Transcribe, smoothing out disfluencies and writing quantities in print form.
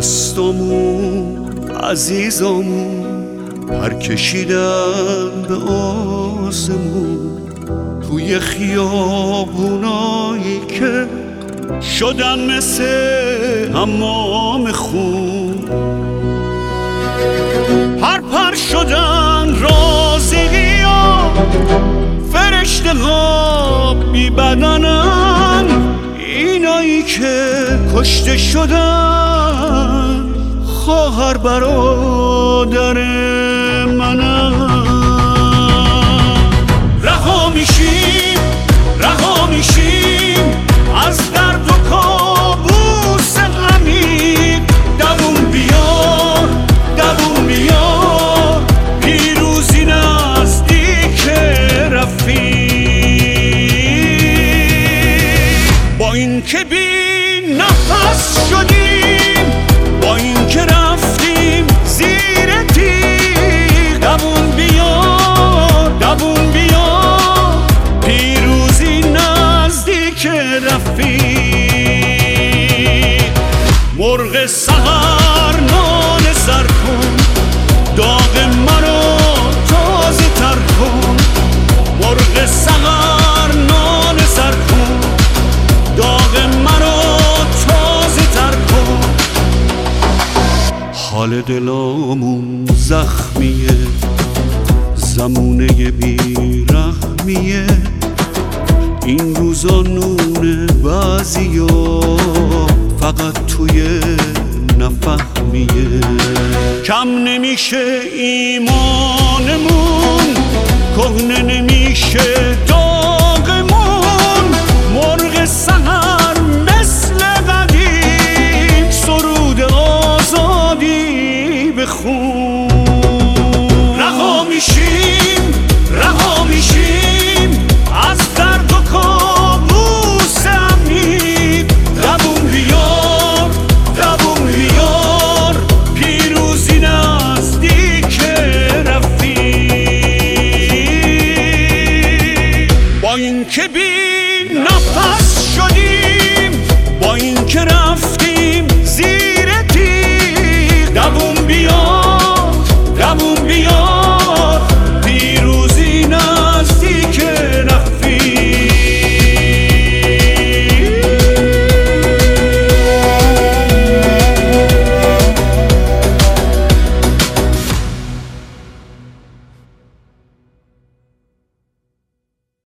دستامون عزیزامون پر کشیدن به آسمون، توی خیابونایی که شدن مثل حمام خون، پر شدن رازقیا، فرشته ها بی بدنن، اینایی که کشته شدن خواهر برادر منن. رها میشیم از درد و کابوس غمی، دووم بیار پیروزی نزدیک رفیق. با این که بی نفس شدیم، با این که رفتیم زیر تیغ، دووم بیار پیروزی نزدیک رفیق. مرغ سحر نان سر کن، داغ مرا تازه تر کن. مرغ سحر نان سر کن، داغ مرا تازه تر کن. حال دلامون زخمیه، زمونه بیرحمیه، این روزا نونه بعضیا فقط توی نفهمیه. کم نمیشه ایمانمون، کهنه نمیشه داغمون. مرغ سحر مثل قدیم، سرود آزادی بخون.